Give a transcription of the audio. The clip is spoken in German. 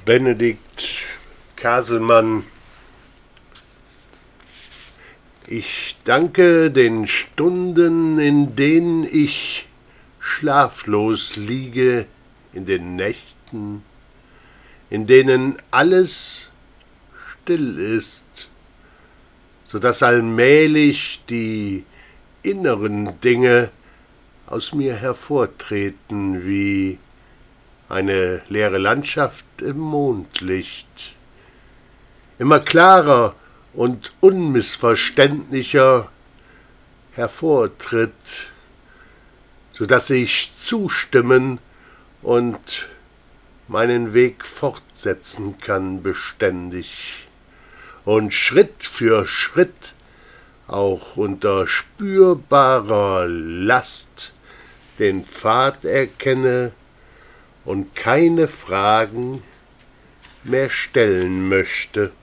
Benedikt Caselmann. Ich danke den Stunden, in denen ich schlaflos liege, in den Nächten, in denen alles still ist, so dass allmählich die inneren Dinge aus mir hervortreten wie eine leere Landschaft im Mondlicht. Immer klarer und unmissverständlicher hervortritt, so dass ich zustimmen und meinen Weg fortsetzen kann beständig und Schritt für Schritt auch unter spürbarer Last den Pfad erkenne und keine Fragen mehr stellen möchte.